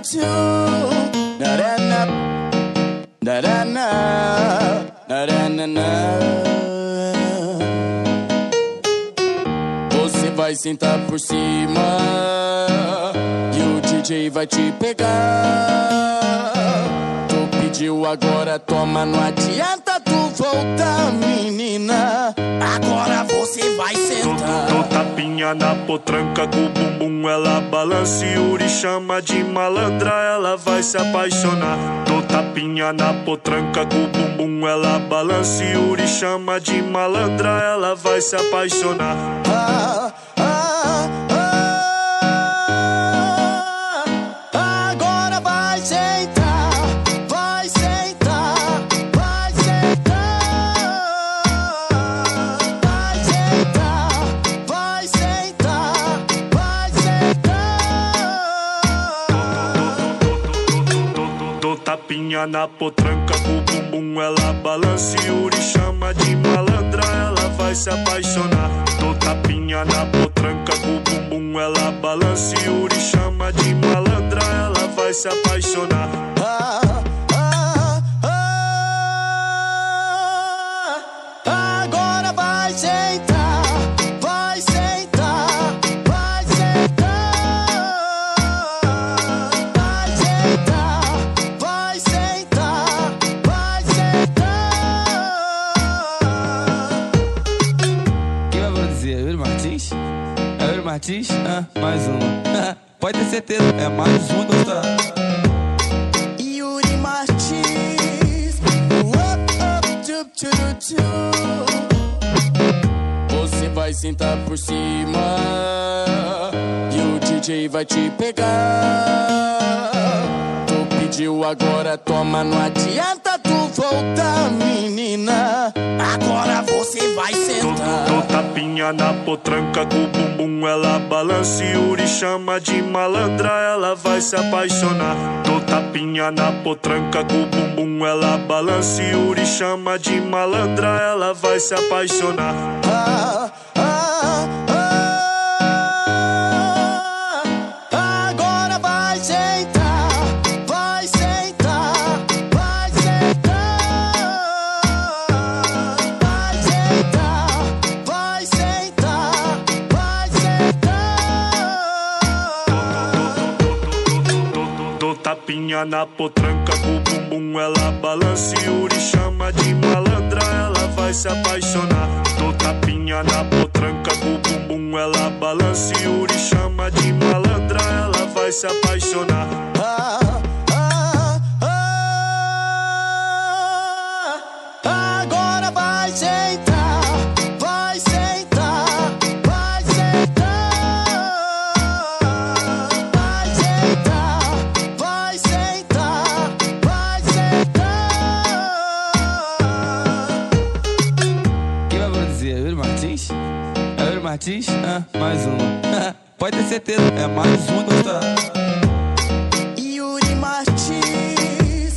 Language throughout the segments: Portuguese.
tu. Na-na-na, na-na-na, na-na-na. Você vai sentar por cima e o DJ vai te pegar. Tu pediu, agora toma, não adianta tu voltar, menina. Agora você vai sentar. Tô tapinha na potranca com o bumbum, ela balança e Yuri chama de malandra, ela vai se apaixonar. Tô tapinha na potranca com o bumbum, ela balança e Yuri chama de malandra, ela vai se apaixonar. Agora vai sentar, vai sentar, vai sentar, vai sentar, vai sentar, vai sentar. Tô tapinha na potranca com o bumbum, ela balança e Yuri chama de malandra, ela vai se apaixonar. Tô tapinha na potranca com o bumbum, ela balança e Yuri chama de malandra, ela vai se apaixonar. Agora vai sentar, vai sentar, vai sentar, vai sentar, vai sentar, vai sentar. Quem vai produzir? É o Yuri Martins? É o Yuri Martins? Mais um. Pode ter certeza, é mais um gostar. Yuri Martins, você vai sentar por cima e o DJ vai te pegar. Tu pediu, agora toma, não adianta tu voltar, menina. Agora você vai sentar. Tô tapinha na potranca com o bumbum, ela balança e Yuri chama de malandra, ela vai se apaixonar. Tô tapinha na potranca com o bumbum, ela balança e Yuri chama de malandra, ela vai se apaixonar. Agora vai sentar, vai sentar, vai sentar, vai sentar, vai sentar, vai sentar. Tô tapinha na potranca com o bumbum, ela balança e Yuri chama de malandra, ela vai se apaixonar. Tô tapinha na potranca com o bumbum, ela balança e Yuri chama de malandra, ela vai se apaixonar. Agora vai sentar, vai sentar, vai sentar, vai sentar, vai sentar, vai sentar. Quem vai produzir? É o Yuri Martins? É o Yuri Martins? Mais um. Pode ter certeza, é mais um gostar. Yuri Martins,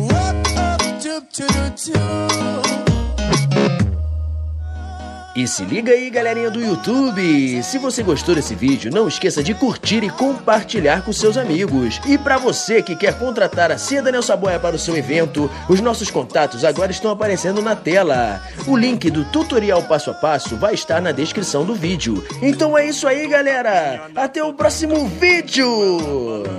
E se liga aí, galerinha do YouTube! Se você gostou desse vídeo, não esqueça de curtir e compartilhar com seus amigos. E para você que quer contratar a Cia Daniel Saboia para o seu evento, os nossos contatos agora estão aparecendo na tela. O link do tutorial passo a passo vai estar na descrição do vídeo. Então é isso aí, galera! Até o próximo vídeo!